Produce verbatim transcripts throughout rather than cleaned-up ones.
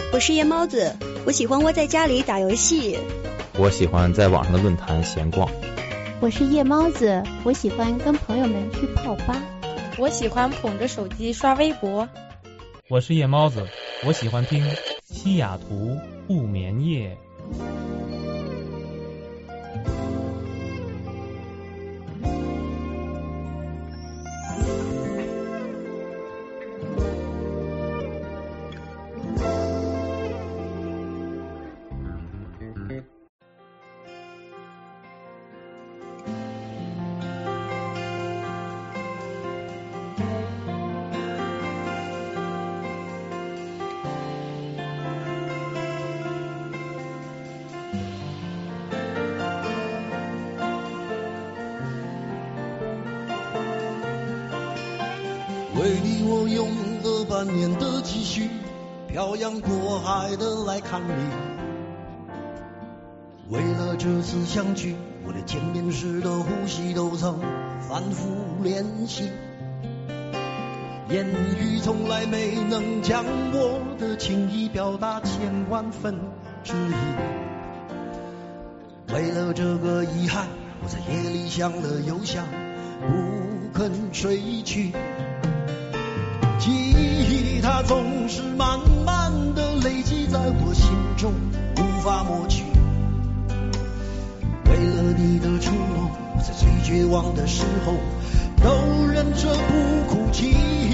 我是夜猫子，我喜欢窝在家里打游戏。 我喜欢在网上的论坛闲逛。 我是夜猫子，我喜欢跟朋友们去泡吧。 我喜欢捧着手机刷微博。 我是夜猫子，我喜欢听西雅图不眠夜。 为你我用了半年的积蓄，漂洋过海的来看你。为了这次相聚，我连见面时的呼吸都曾反复练习。言语从来没能将我的情意表达千万分之一。为了这个遗憾，我在夜里想了又想，不肯睡去。记忆它总是慢慢的累积在我心中，无法抹去。为了你的承诺，我在最绝望的时候都忍着不哭泣。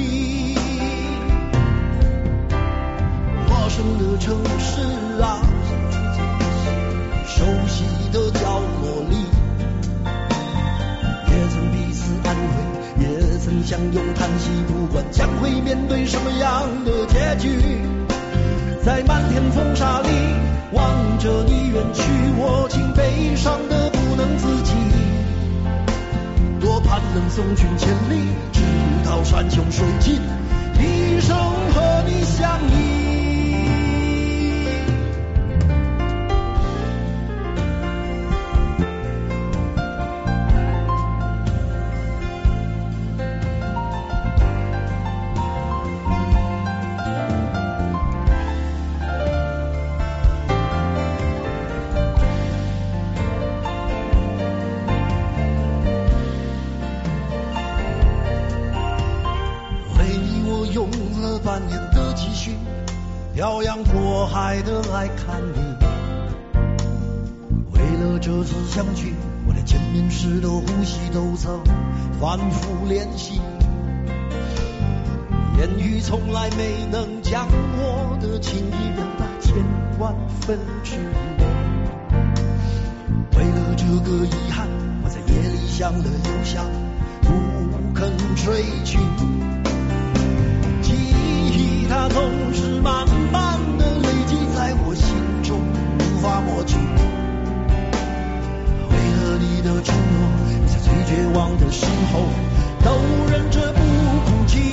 陌生的城市啊，熟悉的角落里，也曾彼此安慰，也曾相拥叹息，不管将会面对什么样的结局。在漫天风沙里望着你远去，我竟悲伤得不能自己。多盼能送君千里，直到山穷水尽，一生和你相依。半年的积蓄，漂洋过海的来看你。为了这次相聚，我连见面时的呼吸都曾反复练习。言语从来没能将我的情意表达千万分之一。为了这个遗憾，我在夜里想了又想，不肯睡去。它总是慢慢的累积在我心中，无法抹去。为了你的承诺，在最绝望的时候都忍着不哭泣。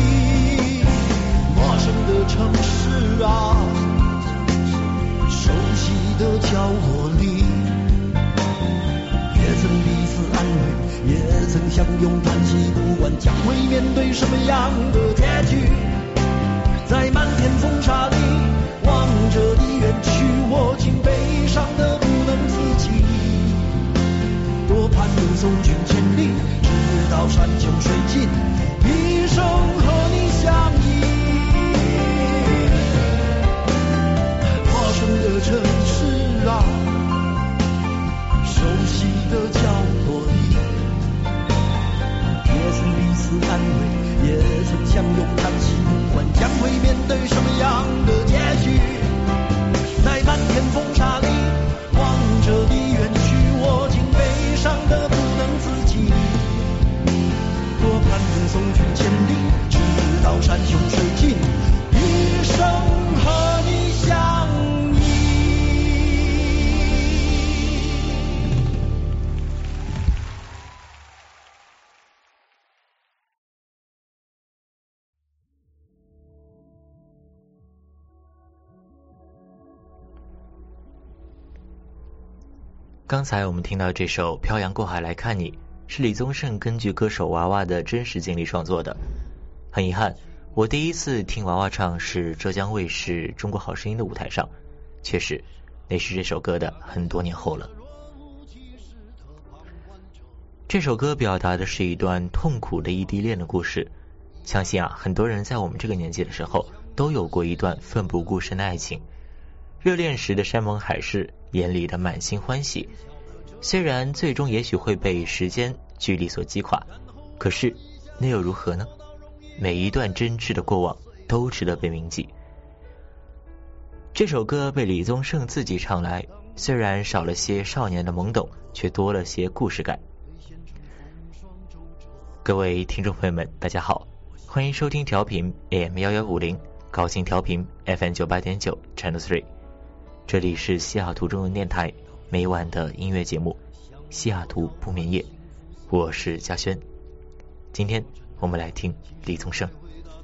陌生的城市啊，熟悉的角落里，也曾彼此安慰，也曾相拥叹息，不管将会面对什么样的结局。在漫天风沙里望着你远去，我竟悲伤得不能自己。多盼能送君千里，直到山穷水尽，一生和你相依。陌生的城市啊，熟悉的角落里，也曾彼此安慰，也曾相拥叹息，不管将会面对什么样的结局。在漫天风沙里望着你远去，我竟悲伤得不能自己。多盼能送君千里，直到山穷水尽，一生和你相依。 刚才我们听到这首《漂洋过海来看你》，是李宗盛根据歌手娃娃的真实经历创作的。很遗憾， 我第一次听娃娃唱是浙江卫视《中国好声音》的舞台上，确实那是这首歌的很多年后了。这首歌表达的是一段痛苦的异地恋的故事，相信啊，很多人在我们这个年纪的时候都有过一段奋不顾身的爱情，热恋时的山盟海誓，眼里的满心欢喜，虽然最终也许会被时间距离所击垮，可是那又如何呢？每一段真挚的过往都值得被铭记。这首歌被李宗盛自己唱来，虽然少了些少年的懵懂，却多了些故事感。各位听众朋友们大家好，欢迎收听调频 A M 一一五零，高清调频 F M 九八点九 Channel 三， 这里是西雅图中文电台每晚的音乐节目西雅图不眠夜，我是嘉轩。今天我们来听李宗盛。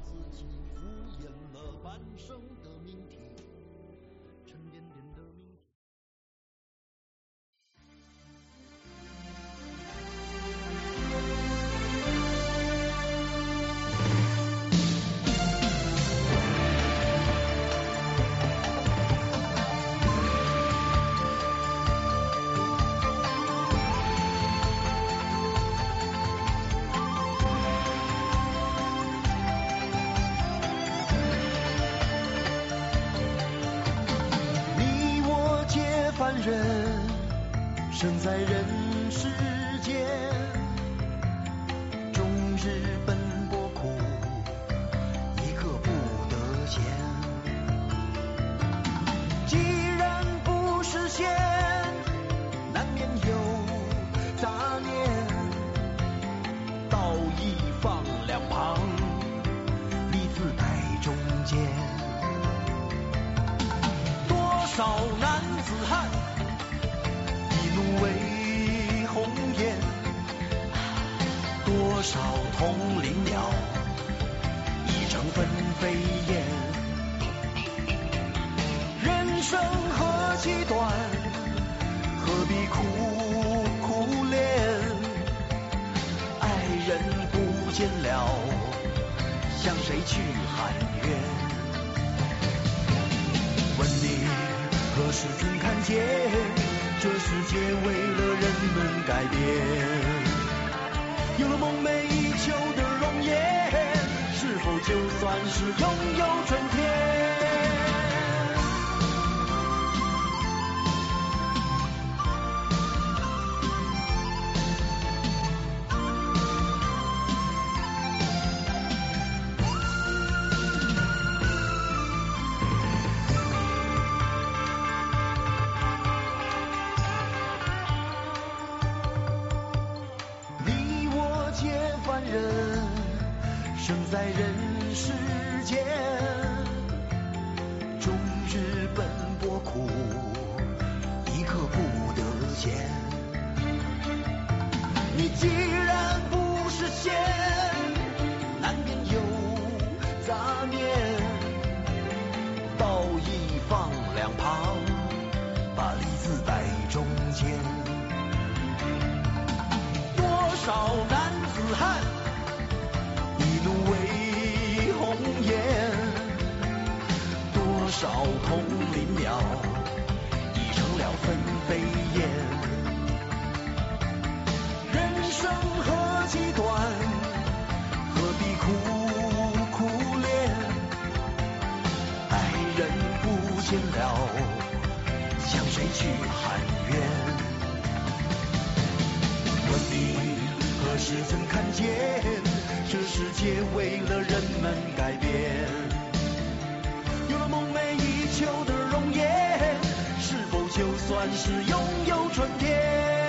生在人世间，终日奔波苦，一刻不得闲。既然不实现，难免有杂念，道义放两旁，利字摆中间。多少男子汉怒为红颜，多少同林鸟已成分飞燕。人生何其短，何必苦苦恋？爱人不见了，向谁去喊冤？问你何时曾看见，这世界为了人们改变，有了梦寐以求的容颜，是否就算是拥有春天？生在人世间，终日奔波苦，一刻不得闲。你既然不实现，难免有杂念，道义放两旁，把利字摆中间。多少男子汉怒为红颜，多少同林鸟已成了分飞燕。人生何其短，何必苦苦恋？爱人不见了，向谁去喊冤？问你何时曾看见，这世界为了人们改变，有了梦寐以求的容颜，是否就算是拥有春天？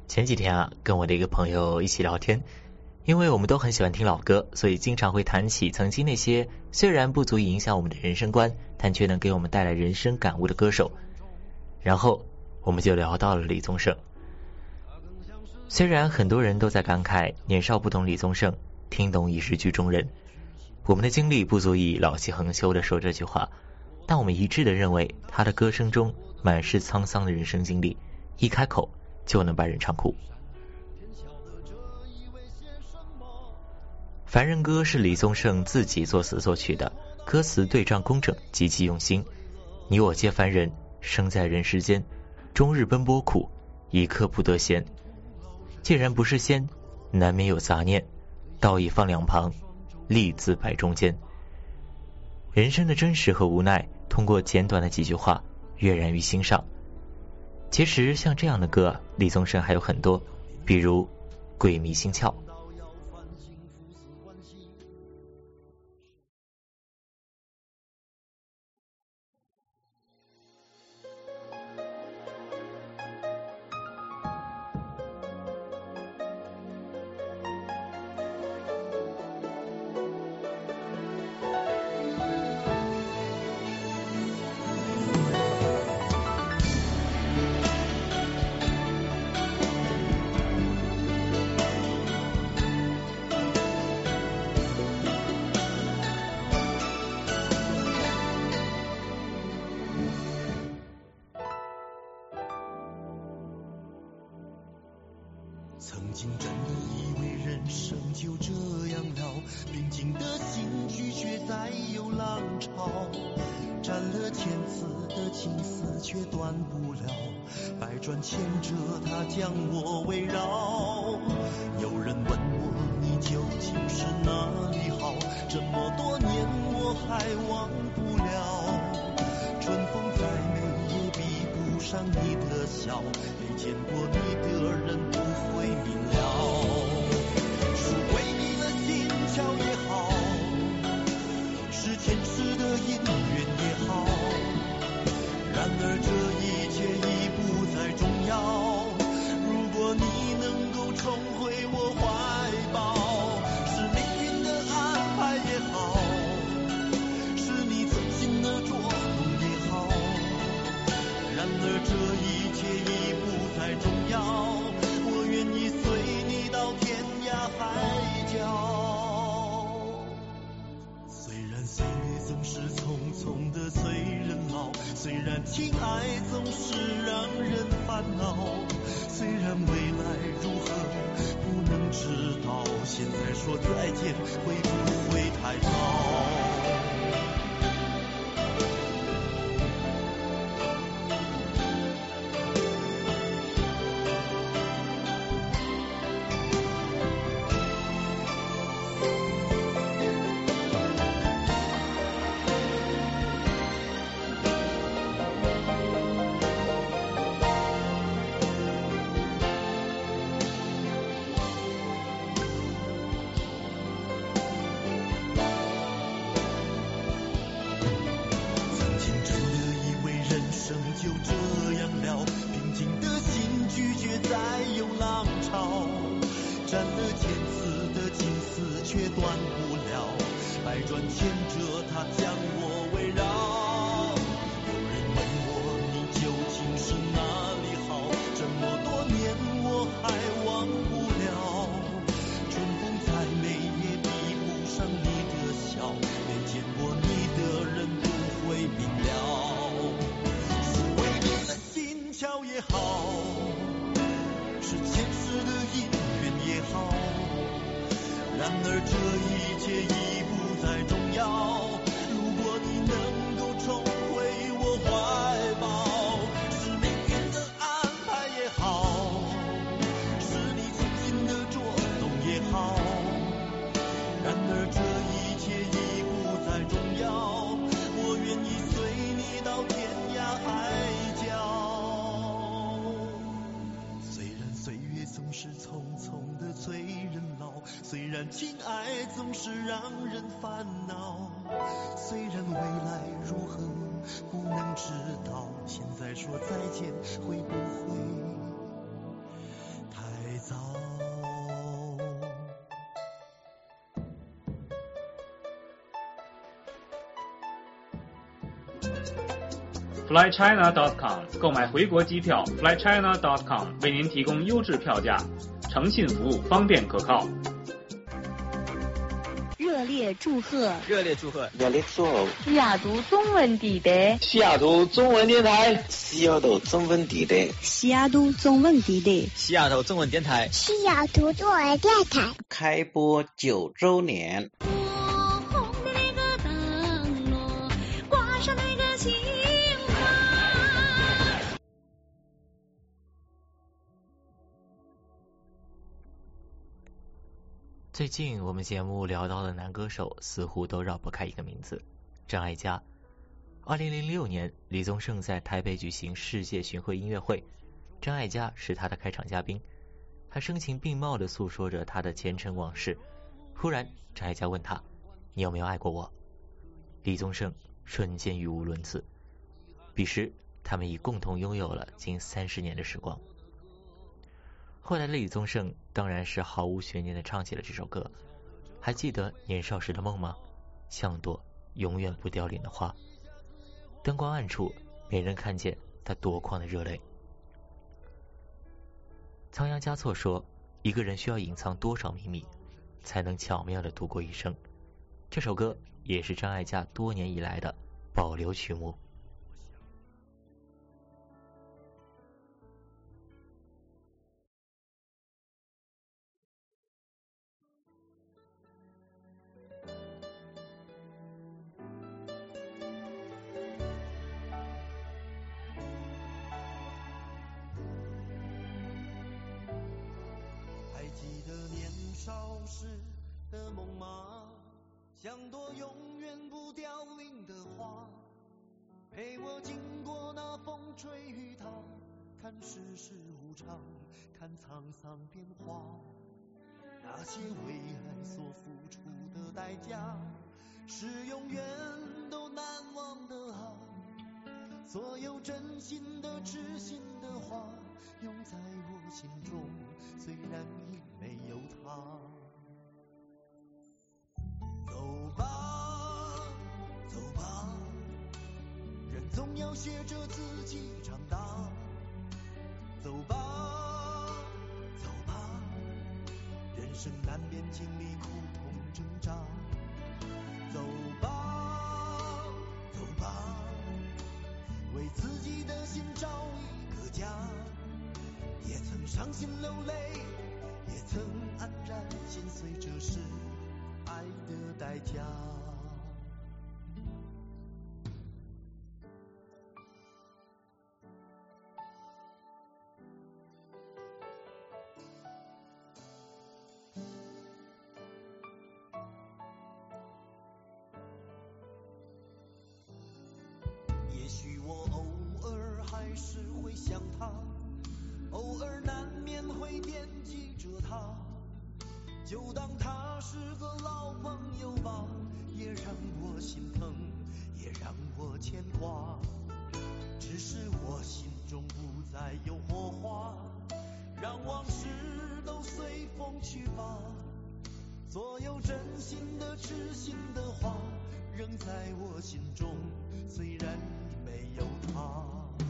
前几天啊，跟我的一个朋友一起聊天，因为我们都很喜欢听老歌，所以经常会谈起曾经那些虽然不足以影响我们的人生观，但却能给我们带来人生感悟的歌手。然后我们就聊到了李宗盛。虽然很多人都在感慨年少不懂李宗盛，听懂已是剧中人，我们的经历不足以老气横秋的说这句话，但我们一致的认为他的歌声中满是沧桑的人生经历，一开口就能把人唱哭。凡人歌是李宗盛自己作词作曲的，歌词对仗工整，极其用心。你我皆凡人，生在人世间，终日奔波苦，一刻不得闲。既然不是仙，难免有杂念，道义放两旁，利字摆中间。人生的真实和无奈，通过简短的几句话跃然于心上。其实像这样的歌，李宗盛还有很多，比如《鬼迷心窍》。 曾经真的以为人生就这样了，平静的心拒绝再有浪潮，斩了千次的情丝却断不了，百转千折它将我围绕。有人问我你究竟是哪里好，这么多年我还忘不了，春风再美也比不上你的笑，没见过你的人不会明了，是为你的心窍也好，是前世的姻缘也好，然而这一切已不再重要，如果你能够重回我怀抱，是命运的安排也好，是你存心的捉弄也好，然而这一切已不再重要，我愿意随你到天涯海角。虽然岁月总是匆匆的催人老，虽然情爱总是让人烦恼，虽然未来如何不能知道，现在说再见会不会太早？就这样了，平静的心拒绝再有浪潮，斩了千次的情丝却断不了，百转千折它将我围绕。有人问我你究竟是哪里好，这么多年我还忘不了，春风再美也比不上你的笑，没见过你的人不会明了，巧也好，是前世的姻缘也好，然而这一切已不再重要，如果你能够重回我怀抱，是命运的安排也好，是你存心的捉弄也好，然而这一切已不再重要，我愿意随你到天涯海角。总是匆匆的催人老，虽然情爱总是让人烦恼，虽然未来如何不能知道，现在说再见会不会太 fly china dot com 购买回国机票 fly china dot com 为您提供优质票价，诚信服务，方便可靠。 热烈祝贺！ 热烈祝贺！ 热烈祝贺！ 西雅图中文地带， 西雅图中文电台，西雅图中文地带， 西雅图中文地带， 西雅图中文电台， 西雅图中文电台开播九周年。 最近我们节目聊到的男歌手似乎都绕不开一个名字，张艾嘉。二零零六年，李宗盛在台北举行世界巡回音乐会，张艾嘉是他的开场嘉宾，他声情并茂地诉说着他的前尘往事。忽然，张艾嘉问他：“你有没有爱过我？”李宗盛瞬间语无伦次。彼时，他们已共同拥有了近三十年的时光。后来的李宗盛当然是毫无悬念地唱起了这首歌。还记得年少时的梦吗？像朵永远不凋零的花。灯光暗处，没人看见他夺眶的热泪。仓央嘉措说，一个人需要隐藏多少秘密，才能巧妙地度过一生。这首歌也是张艾嘉多年以来的保留曲目。 的梦吗？像朵永远不凋零的花，陪我经过那风吹雨打，看世事无常，看沧桑变化。那些为爱所付出的代价，是永远都难忘的啊！所有真心的痴心的话，永在我心中，虽然已没有他。走吧，走吧，人总要学着自己长大。走吧，走吧，人生难免经历苦痛挣扎。走吧，走吧，为自己的心找一个家。也曾伤心流泪，也曾黯然心碎，这是爱的代价。也许我偶尔还是会想他，偶尔难免会惦记着他，就当他是个老朋友吧，也让我心疼，也让我牵挂。只是我心中不再有火花，让往事都随风去吧。所有真心的痴心的话，仍在我心中，虽然已没有他。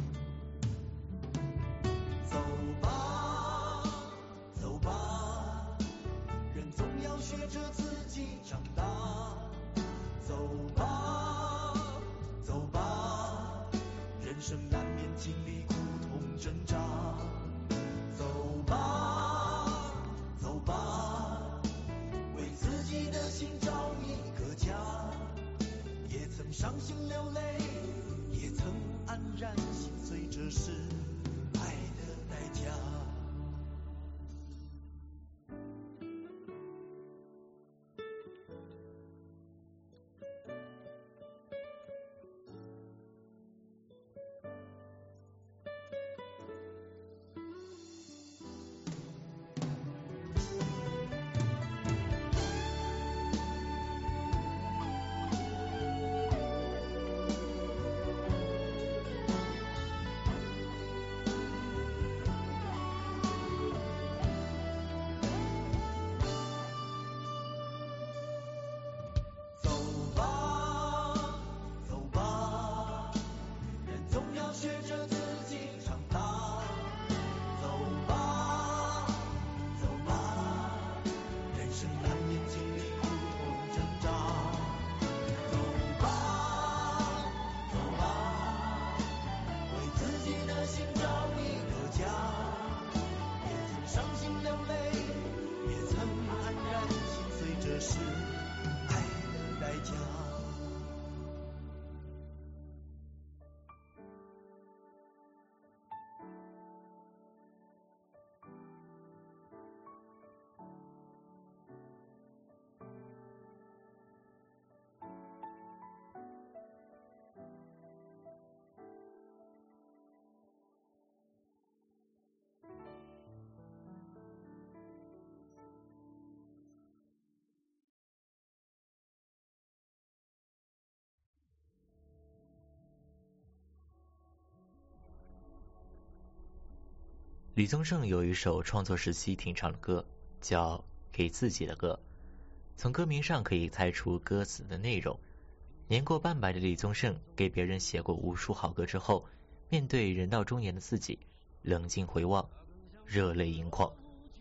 走吧，走吧，人总要学着自己长大。走吧，走吧，人生难免经历苦痛挣扎。走吧，走吧，为自己的心找一个家。也曾伤心流泪，也曾黯然心碎，这是爱的代价。 李宗盛有一首创作时期挺长的歌，叫《给自己的歌》。从歌名上可以猜出歌词的内容。年过半百的李宗盛给别人写过无数好歌之后，面对人到中年的自己，冷静回望，热泪盈眶。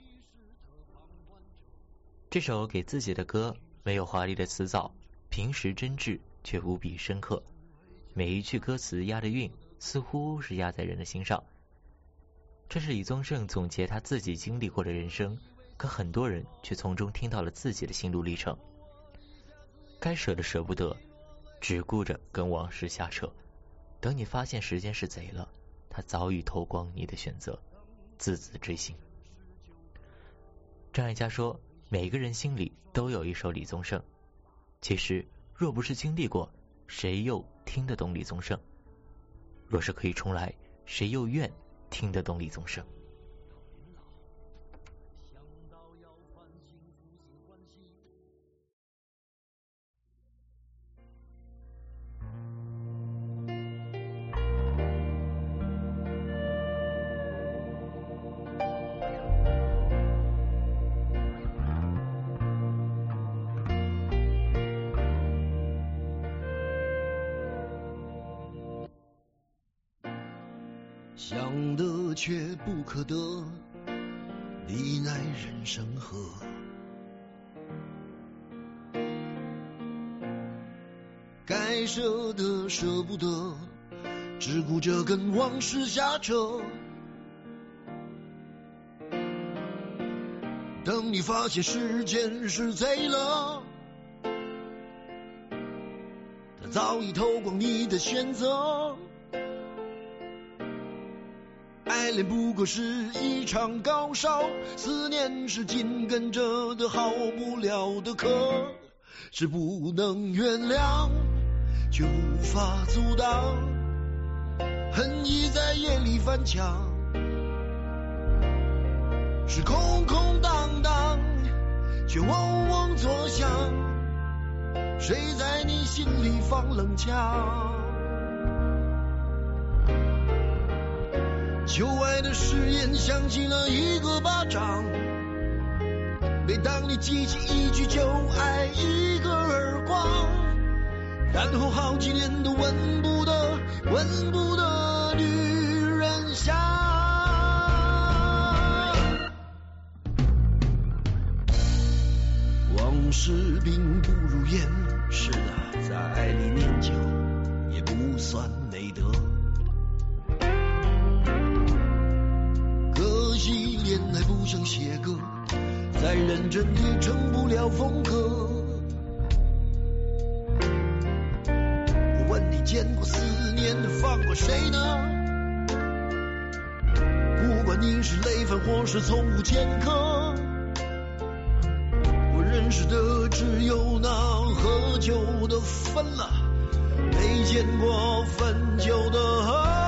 这首给自己的歌没有华丽的词藻，平实真挚却无比深刻，每一句歌词押的韵似乎是压在人的心上。这是李宗盛总结他自己经历过的人生，可很多人却从中听到了自己的心路历程。该舍的舍不得，只顾着跟往事瞎扯，等你发现时间是贼了，他早已偷光你的选择，字字锥心。张艾嘉说，每个人心里都有一首李宗盛，其实若不是经历过，谁又听得懂李宗盛？若是可以重来，谁又愿听得懂李宗盛？ 想得却不可得，你奈人生何？该舍的舍不得，只顾着跟往事瞎扯。等你发现时间是贼了，他早已偷光你的选择。爱恋不过是一场高烧，思念是紧跟着的好不了的课，是不能原谅却无法阻挡，恨意在夜里翻墙，是空空荡荡却嗡嗡作响，谁在你心里放冷枪？旧爱的誓言响起了一个巴掌，每当你记起一句就爱一个耳光，然后好几年都闻不得闻不得女人香。往事并不如烟，是的，在爱里念旧也不算美德。恋爱不像写歌，再认真也成不了风格。我问你见过思念的放过谁呢？不管你是累犯或是从无前科，我认识的只有那喝酒的分了，没见过分酒的喝。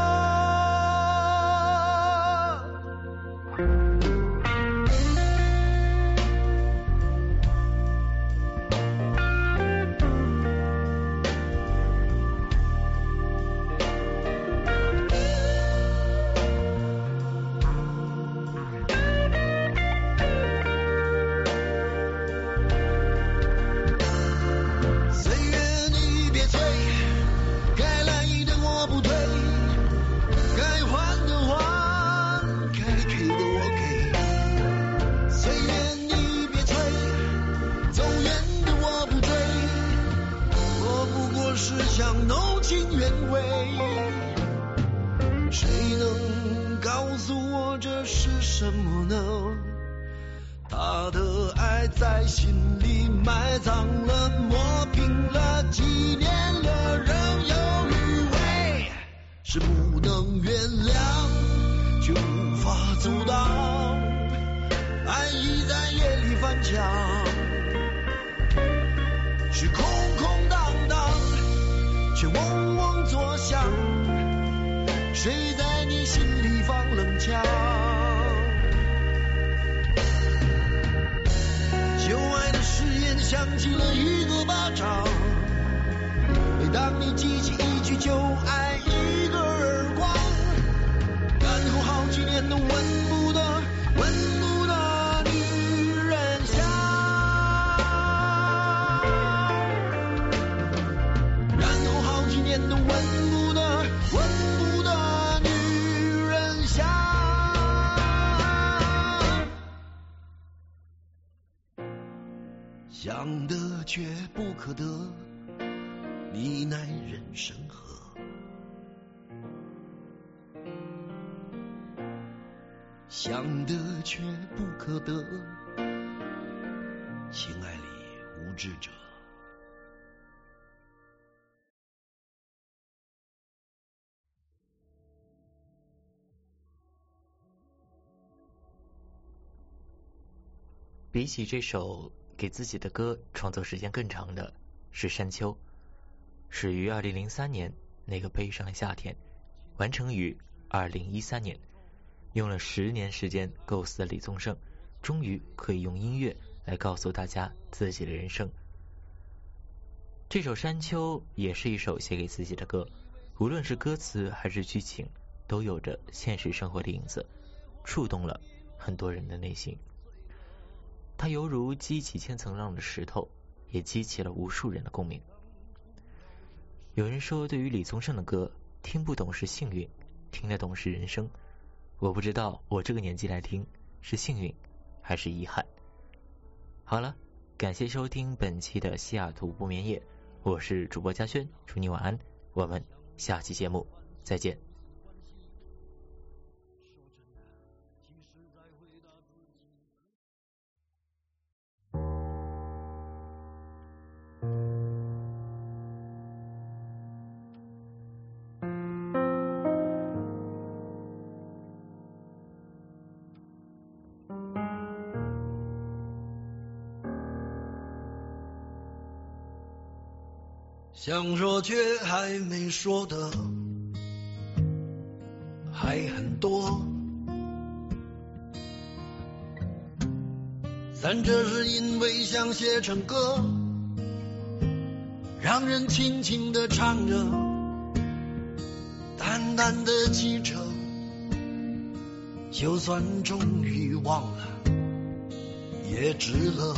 什么呢？他的爱在心里埋葬了，磨平了，几年了，仍有余味，是不能原谅，却无法阻挡。爱意在夜里翻墙，是空空荡荡，却嗡嗡作响。谁在你心里放冷枪？旧爱的誓言响起了一个巴掌，每当你记起一句就爱一个耳光，然后好几年都闻不温柔的女人香，然后好几年的温柔的温柔的女人香，想得却不可得，你奈人生何？想得却不可得，情爱里无知者。 比起这首给自己的歌创作时间更长的是山丘，始于二零零三年那个悲伤的夏天，完成于二零一三年，用了十年时间构思的李宗盛终于可以用音乐来告诉大家自己的人生。这首山丘也是一首写给自己的歌，无论是歌词还是剧情都有着现实生活的影子，触动了很多人的内心。它犹如激起千层浪的石头，也激起了无数人的共鸣。有人说对于李宗盛的歌，听不懂是幸运，听得懂是人生。我不知道我这个年纪来听是幸运还是遗憾。好了，感谢收听本期的西雅图不眠夜，我是主播嘉轩，祝你晚安，我们下期节目再见。 想说却还没说的还很多，但这是因为想写成歌，让人轻轻地唱着，淡淡的记着，就算终于忘了也值了。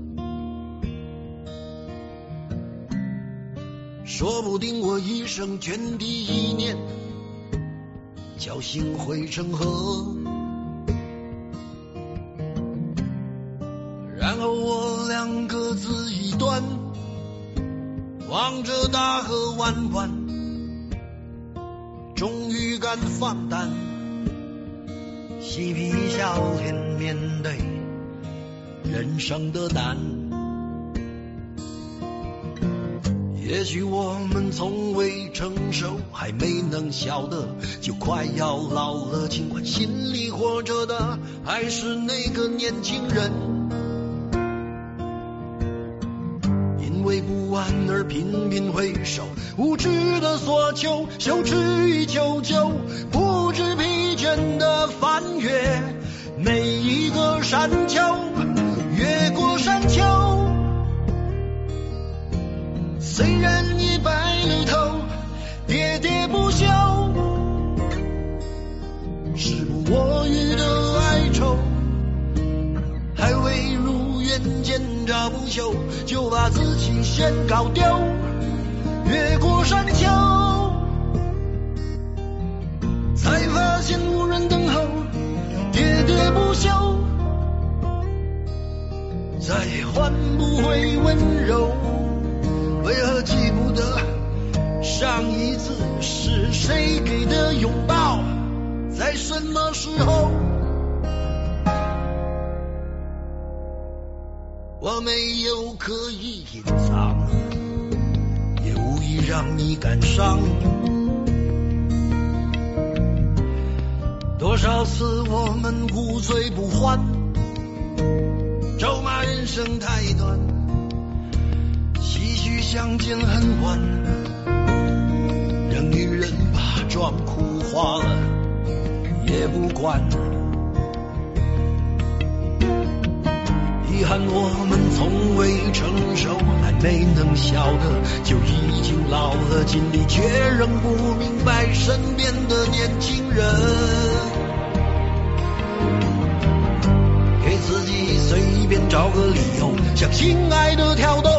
说不定我一生涓滴一念，侥幸汇成河，然后我俩各自一端，望着大河弯弯，终于敢放胆，嬉皮笑脸面对人生的难。也许我们从未成熟，还没能晓得，就快要老了，尽管心里活着的还是那个年轻人。因为不安而频频回首，无知的索求，羞耻与求救，不知疲倦的翻越每一个山丘，越过山丘。虽然已白了头，喋喋不休，时不我予的哀愁，还未如愿见着不朽，就把自己先搞丢。越过山丘，才发现无人等候，喋喋不休，再换不回温柔。为何记不得上一次是谁给的拥抱，在什么时候？我没有刻意隐藏，也无意让你感伤。多少次我们无醉不欢，咒骂人生太短，唏嘘相见恨晚，让女人把妆哭花了也不管。遗憾我们从未成熟，还没能晓得，就已经老了，尽力却仍不明白身边的年轻人。 找个理由向心爱的跳动。